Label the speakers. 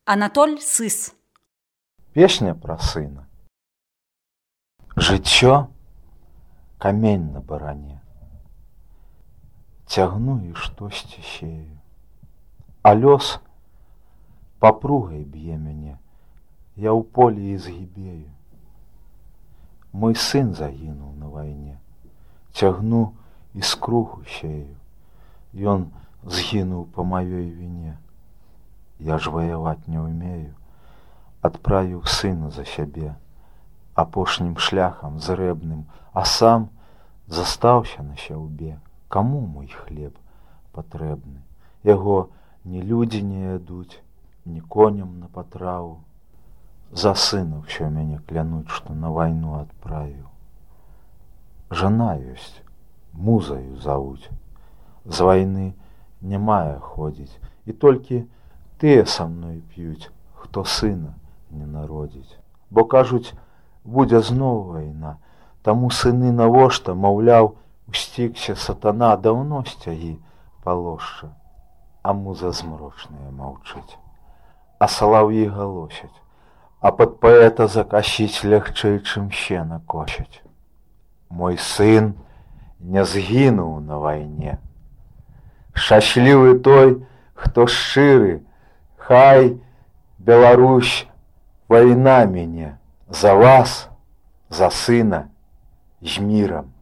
Speaker 1: Анатоль Сыс.
Speaker 2: Песня пра сына. Жыццё камень на баране. Цягну і штосьці сею, а лёс папругай б'е мяне, я ў полі і згібею. Мой сын загінуў на вайне, цягну і скругу сею, ён згінуў па маёй віне. Я ж ваяваць не ўмею, адправіў сына за сябе апошнім шляхам зрэбным, а сам застаўся на сяўбе. Каму мой хлеб патрэбны? Яго ні людзі не ядуць, ні коням на патраву. За сына ўсё мяне клянуць, што на вайну адправіў. Жана ёсць, музаю завуць, з вайны не мае ходзіць, і толькі тыя са мной п'юць, хто сына не народзіць. Бо кажуць, будзе зноў вайна, таму сыны навошта, маўляў, усцікся сатана, даўно сцягі палошча. А муза змрочная маўчыць, а салаўі галосяць, а пад паэта закасіць лягчэй, чым сена косяць. Мой сын не згінуў на вайне. Шчаслівы той, хто шчыры, хай, Беларусь, вайна мяне за вас, за сына, з мірам.